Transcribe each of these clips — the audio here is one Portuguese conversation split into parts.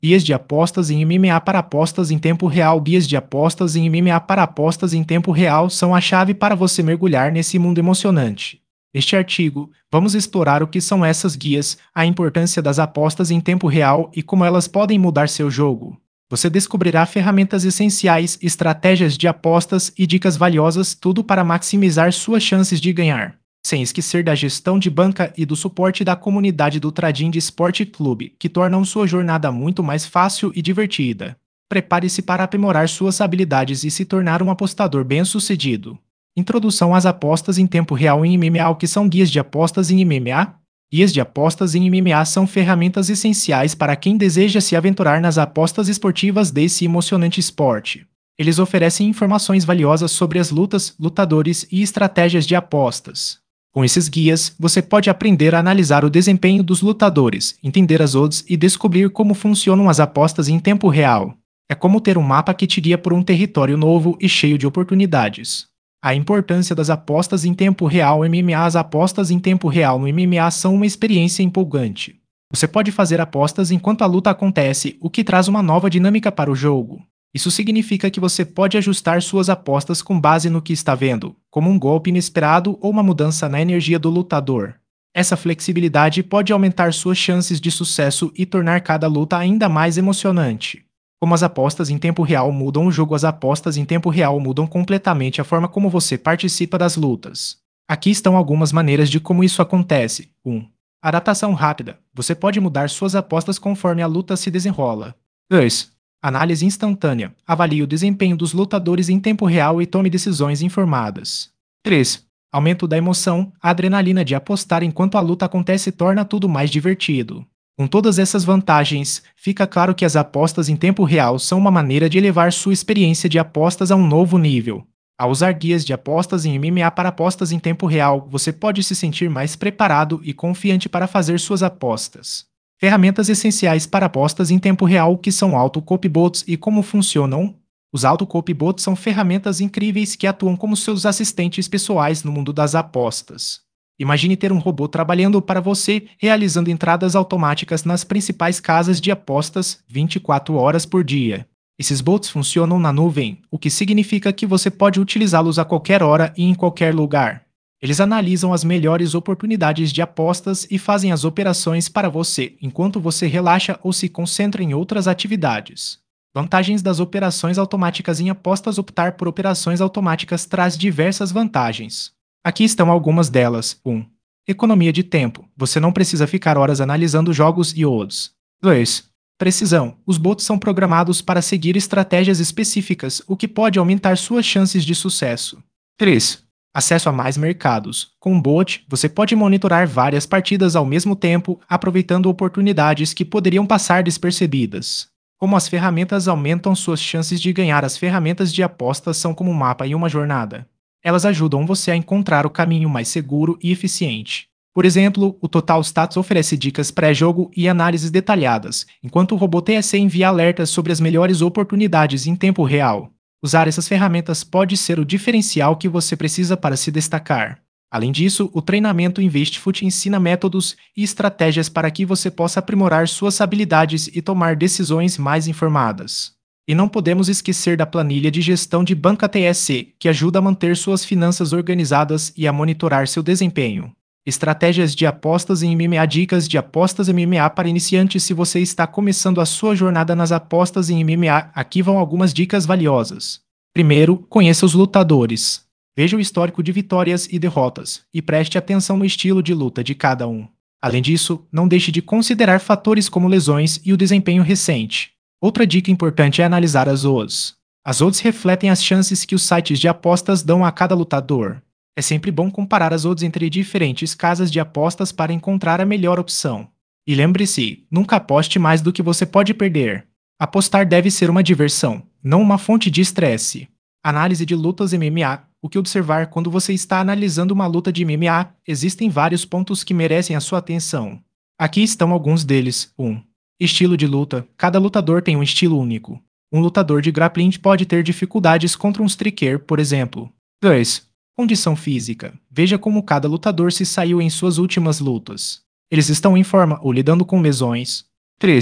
Guias de apostas em MMA para apostas em tempo real. Guias de apostas em MMA para apostas em tempo real são a chave para você mergulhar nesse mundo emocionante. Neste artigo, vamos explorar o que são essas guias, a importância das apostas em tempo real e como elas podem mudar seu jogo. Você descobrirá ferramentas essenciais, estratégias de apostas e dicas valiosas, tudo para maximizar suas chances de ganhar. Sem esquecer da gestão de banca e do suporte da comunidade do Trading Sport Club, que tornam sua jornada muito mais fácil e divertida. Prepare-se para aprimorar suas habilidades e se tornar um apostador bem-sucedido. Introdução às apostas em tempo real em MMA. O que são guias de apostas em MMA? Guias de apostas em MMA são ferramentas essenciais para quem deseja se aventurar nas apostas esportivas desse emocionante esporte. Eles oferecem informações valiosas sobre as lutas, lutadores e estratégias de apostas. Com esses guias, você pode aprender a analisar o desempenho dos lutadores, entender as odds e descobrir como funcionam as apostas em tempo real. É como ter um mapa que te guia por um território novo e cheio de oportunidades. A importância das apostas em tempo real. MMA. As apostas em tempo real no MMA são uma experiência empolgante. Você pode fazer apostas enquanto a luta acontece, o que traz uma nova dinâmica para o jogo. Isso significa que você pode ajustar suas apostas com base no que está vendo, como um golpe inesperado ou uma mudança na energia do lutador. Essa flexibilidade pode aumentar suas chances de sucesso e tornar cada luta ainda mais emocionante. Como as apostas em tempo real mudam o jogo. As apostas em tempo real mudam completamente a forma como você participa das lutas. Aqui estão algumas maneiras de como isso acontece. 1. Adaptação rápida. Você pode mudar suas apostas conforme a luta se desenrola. 2. Análise instantânea. Avalie o desempenho dos lutadores em tempo real e tome decisões informadas. 3. Aumento da emoção. A adrenalina de apostar enquanto a luta acontece torna tudo mais divertido. Com todas essas vantagens, fica claro que as apostas em tempo real são uma maneira de elevar sua experiência de apostas a um novo nível. Ao usar guias de apostas em MMA para apostas em tempo real, você pode se sentir mais preparado e confiante para fazer suas apostas. Ferramentas essenciais para apostas em tempo real. Que são auto-copybots e como funcionam? Os auto-copybots são ferramentas incríveis que atuam como seus assistentes pessoais no mundo das apostas. Imagine ter um robô trabalhando para você, realizando entradas automáticas nas principais casas de apostas 24 horas por dia. Esses bots funcionam na nuvem, o que significa que você pode utilizá-los a qualquer hora e em qualquer lugar. Eles analisam as melhores oportunidades de apostas e fazem as operações para você, enquanto você relaxa ou se concentra em outras atividades. Vantagens das operações automáticas em apostas. Optar por operações automáticas traz diversas vantagens. Aqui estão algumas delas. 1. Economia de tempo. Você não precisa ficar horas analisando jogos e odds. 2. Precisão. Os bots são programados para seguir estratégias específicas, o que pode aumentar suas chances de sucesso. 3. Acesso a mais mercados. Com um bot, você pode monitorar várias partidas ao mesmo tempo, aproveitando oportunidades que poderiam passar despercebidas. Como as ferramentas aumentam suas chances de ganhar. As ferramentas de apostas são como um mapa em uma jornada. Elas ajudam você a encontrar o caminho mais seguro e eficiente. Por exemplo, o Total Stats oferece dicas pré-jogo e análises detalhadas, enquanto o robô TSC envia alertas sobre as melhores oportunidades em tempo real. Usar essas ferramentas pode ser o diferencial que você precisa para se destacar. Além disso, o treinamento InvestFut ensina métodos e estratégias para que você possa aprimorar suas habilidades e tomar decisões mais informadas. E não podemos esquecer da planilha de gestão de banca TSC, que ajuda a manter suas finanças organizadas e a monitorar seu desempenho. Estratégias de apostas em MMA. Dicas de apostas MMA para iniciantes. Se você está começando a sua jornada nas apostas em MMA, aqui vão algumas dicas valiosas. Primeiro, conheça os lutadores. Veja o histórico de vitórias e derrotas, e preste atenção no estilo de luta de cada um. Além disso, não deixe de considerar fatores como lesões e o desempenho recente. Outra dica importante é analisar as odds. As odds refletem as chances que os sites de apostas dão a cada lutador. É sempre bom comparar as odds entre diferentes casas de apostas para encontrar a melhor opção. E lembre-se, nunca aposte mais do que você pode perder. Apostar deve ser uma diversão, não uma fonte de estresse. Análise de lutas MMA. O que observar quando você está analisando uma luta de MMA? Existem vários pontos que merecem a sua atenção. Aqui estão alguns deles. 1. Estilo de luta. Cada lutador tem um estilo único. Um lutador de grappling pode ter dificuldades contra um striker, por exemplo. 2. Condição física. Veja como cada lutador se saiu em suas últimas lutas. Eles estão em forma ou lidando com lesões. 3.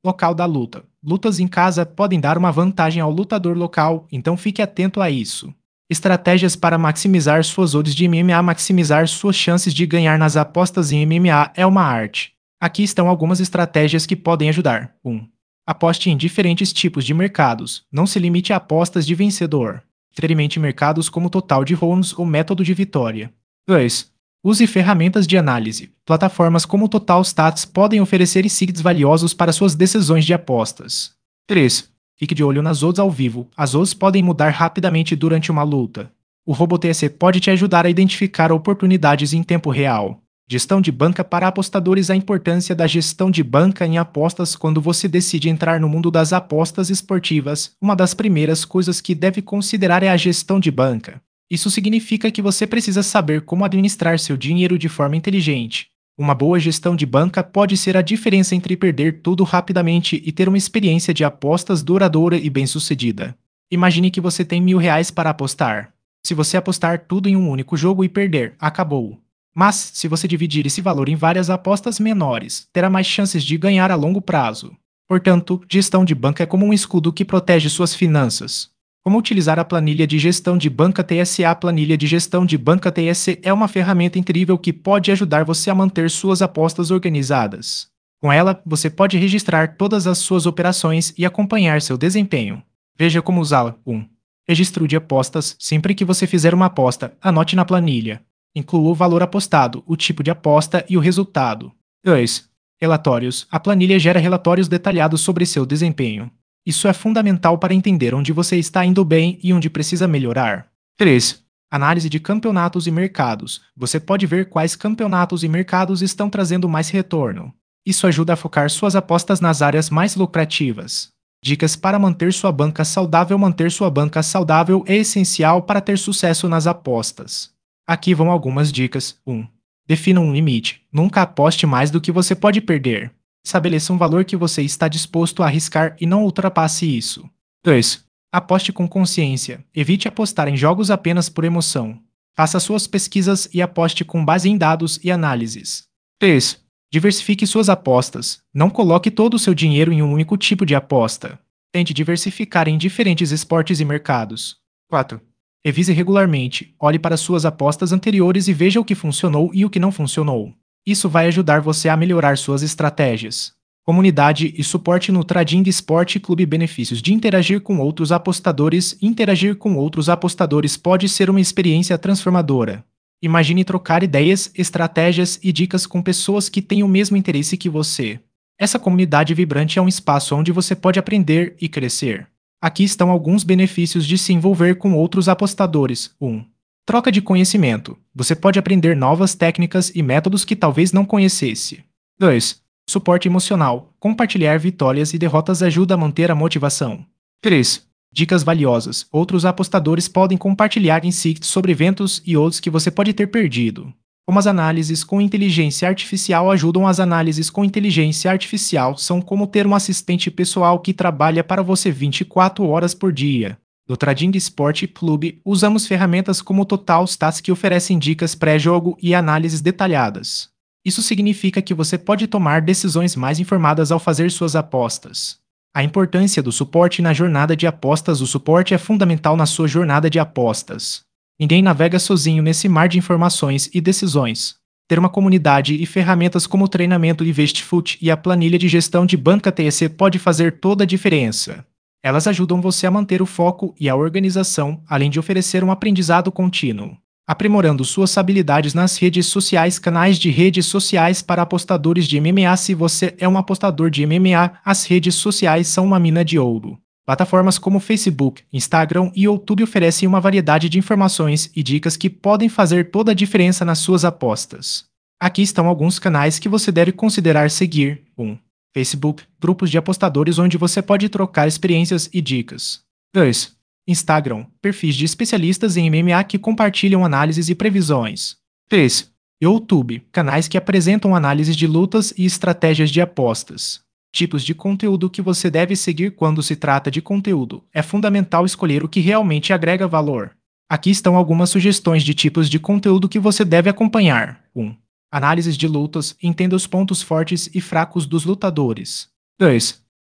Local da luta. Lutas em casa podem dar uma vantagem ao lutador local, então fique atento a isso. Estratégias para maximizar suas odds de MMA. Maximizar suas chances de ganhar nas apostas em MMA é uma arte. Aqui estão algumas estratégias que podem ajudar. 1. Aposte em diferentes tipos de mercados. Não se limite a apostas de vencedor. Experimente mercados como total de rounds ou método de vitória. 2. Use ferramentas de análise. Plataformas como Total Stats podem oferecer insights valiosos para suas decisões de apostas. 3. Fique de olho nas odds ao vivo. As odds podem mudar rapidamente durante uma luta. O RoboTC pode te ajudar a identificar oportunidades em tempo real. Gestão de banca para apostadores. A importância da gestão de banca em apostas. Quando você decide entrar no mundo das apostas esportivas, uma das primeiras coisas que deve considerar é a gestão de banca. Isso significa que você precisa saber como administrar seu dinheiro de forma inteligente. Uma boa gestão de banca pode ser a diferença entre perder tudo rapidamente e ter uma experiência de apostas duradoura e bem-sucedida. Imagine que você tem R$ 1.000 para apostar. Se você apostar tudo em um único jogo e perder, acabou. Mas, se você dividir esse valor em várias apostas menores, terá mais chances de ganhar a longo prazo. Portanto, gestão de banca é como um escudo que protege suas finanças. Como utilizar a planilha de gestão de banca TSE? A planilha de gestão de banca TSE é uma ferramenta incrível que pode ajudar você a manter suas apostas organizadas. Com ela, você pode registrar todas as suas operações e acompanhar seu desempenho. Veja como usá-la. 1. Registro de apostas. Sempre que você fizer uma aposta, anote na planilha. Inclua o valor apostado, o tipo de aposta e o resultado. 2. Relatórios. A planilha gera relatórios detalhados sobre seu desempenho. Isso é fundamental para entender onde você está indo bem e onde precisa melhorar. 3. Análise de campeonatos e mercados. Você pode ver quais campeonatos e mercados estão trazendo mais retorno. Isso ajuda a focar suas apostas nas áreas mais lucrativas. Dicas para manter sua banca saudável. Manter sua banca saudável é essencial para ter sucesso nas apostas. Aqui vão algumas dicas. 1. Defina um limite. Nunca aposte mais do que você pode perder. Estabeleça um valor que você está disposto a arriscar e não ultrapasse isso. 2. Aposte com consciência. Evite apostar em jogos apenas por emoção. Faça suas pesquisas e aposte com base em dados e análises. 3. Diversifique suas apostas. Não coloque todo o seu dinheiro em um único tipo de aposta. Tente diversificar em diferentes esportes e mercados. 4. Revise regularmente. Olhe para suas apostas anteriores e veja o que funcionou e o que não funcionou. Isso vai ajudar você a melhorar suas estratégias. Comunidade e suporte no Trading Sport Clube. Benefícios de interagir com outros apostadores. Interagir com outros apostadores pode ser uma experiência transformadora. Imagine trocar ideias, estratégias e dicas com pessoas que têm o mesmo interesse que você. Essa comunidade vibrante é um espaço onde você pode aprender e crescer. Aqui estão alguns benefícios de se envolver com outros apostadores. 1. Troca de conhecimento. Você pode aprender novas técnicas e métodos que talvez não conhecesse. 2. Suporte emocional. Compartilhar vitórias e derrotas ajuda a manter a motivação. 3. Dicas valiosas. Outros apostadores podem compartilhar insights sobre eventos e odds que você pode ter perdido. Como as análises com inteligência artificial ajudam. As análises com inteligência artificial são como ter um assistente pessoal que trabalha para você 24 horas por dia. No Trading Sport Club, usamos ferramentas como Total Stats que oferecem dicas pré-jogo e análises detalhadas. Isso significa que você pode tomar decisões mais informadas ao fazer suas apostas. A importância do suporte na jornada de apostas. O suporte é fundamental na sua jornada de apostas. Ninguém navega sozinho nesse mar de informações e decisões. Ter uma comunidade e ferramentas como o treinamento InvestFoot e a planilha de gestão de banca TSE pode fazer toda a diferença. Elas ajudam você a manter o foco e a organização, além de oferecer um aprendizado contínuo. Aprimorando suas habilidades nas redes sociais. Canais de redes sociais para apostadores de MMA. Se você é um apostador de MMA, as redes sociais são uma mina de ouro. Plataformas como Facebook, Instagram e YouTube oferecem uma variedade de informações e dicas que podem fazer toda a diferença nas suas apostas. Aqui estão alguns canais que você deve considerar seguir. 1. Facebook, grupos de apostadores onde você pode trocar experiências e dicas. 2. Instagram, perfis de especialistas em MMA que compartilham análises e previsões. 3. YouTube, canais que apresentam análises de lutas e estratégias de apostas. Tipos de conteúdo que você deve seguir. Quando se trata de conteúdo, é fundamental escolher o que realmente agrega valor. Aqui estão algumas sugestões de tipos de conteúdo que você deve acompanhar. 1. Análises de lutas. Entenda os pontos fortes e fracos dos lutadores. 2.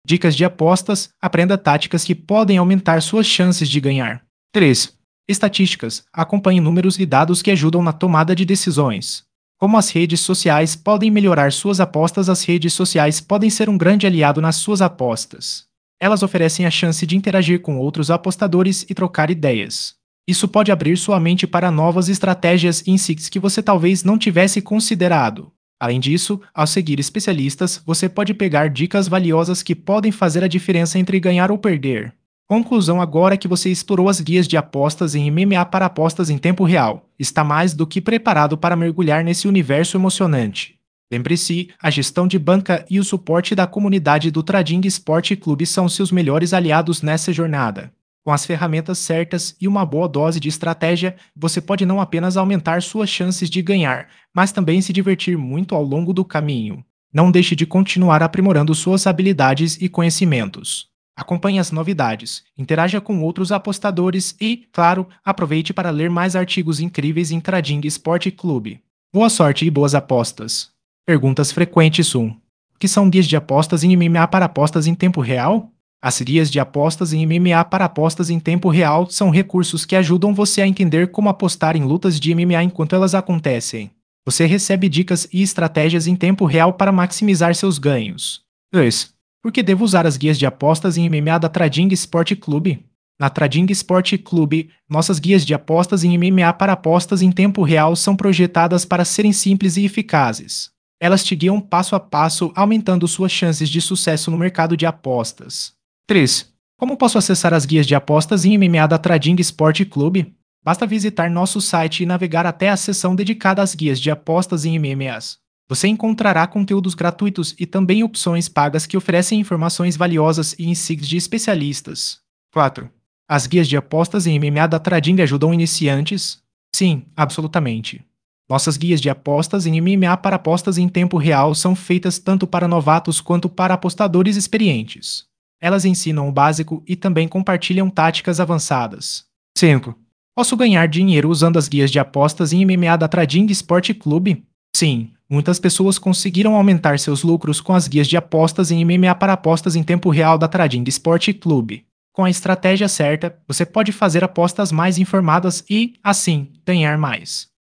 Dicas de apostas, aprenda táticas que podem aumentar suas chances de ganhar. 3. Estatísticas, acompanhe números e dados que ajudam na tomada de decisões. Como as redes sociais podem melhorar suas apostas, as redes sociais podem ser um grande aliado nas suas apostas. Elas oferecem a chance de interagir com outros apostadores e trocar ideias. Isso pode abrir sua mente para novas estratégias e insights que você talvez não tivesse considerado. Além disso, ao seguir especialistas, você pode pegar dicas valiosas que podem fazer a diferença entre ganhar ou perder. Conclusão: agora que você explorou as guias de apostas em MMA para apostas em tempo real, está mais do que preparado para mergulhar nesse universo emocionante. Lembre-se, a gestão de banca e o suporte da comunidade do Trading Sport Club são seus melhores aliados nessa jornada. Com as ferramentas certas e uma boa dose de estratégia, você pode não apenas aumentar suas chances de ganhar, mas também se divertir muito ao longo do caminho. Não deixe de continuar aprimorando suas habilidades e conhecimentos. Acompanhe as novidades, interaja com outros apostadores e, claro, aproveite para ler mais artigos incríveis em Trading Sport Club. Boa sorte e boas apostas! Perguntas frequentes 1. O que são guias de apostas em MMA para apostas em tempo real? As guias de apostas em MMA para apostas em tempo real são recursos que ajudam você a entender como apostar em lutas de MMA enquanto elas acontecem. Você recebe dicas e estratégias em tempo real para maximizar seus ganhos. 2. Por que devo usar as guias de apostas em MMA da Trading Sport Club? Na Trading Sport Club, nossas guias de apostas em MMA para apostas em tempo real são projetadas para serem simples e eficazes. Elas te guiam passo a passo, aumentando suas chances de sucesso no mercado de apostas. 3. Como posso acessar as guias de apostas em MMA da Trading Sport Club? Basta visitar nosso site e navegar até a seção dedicada às guias de apostas em MMAs. Você encontrará conteúdos gratuitos e também opções pagas que oferecem informações valiosas e insights de especialistas. 4. As guias de apostas em MMA da Trading ajudam iniciantes? Sim, absolutamente. Nossas guias de apostas em MMA para apostas em tempo real são feitas tanto para novatos quanto para apostadores experientes. Elas ensinam o básico e também compartilham táticas avançadas. 5. Posso ganhar dinheiro usando as guias de apostas em MMA da Trading Sport Club? Sim, muitas pessoas conseguiram aumentar seus lucros com as guias de apostas em MMA para apostas em tempo real da Trading Sport Club. Com a estratégia certa, você pode fazer apostas mais informadas e, assim, ganhar mais.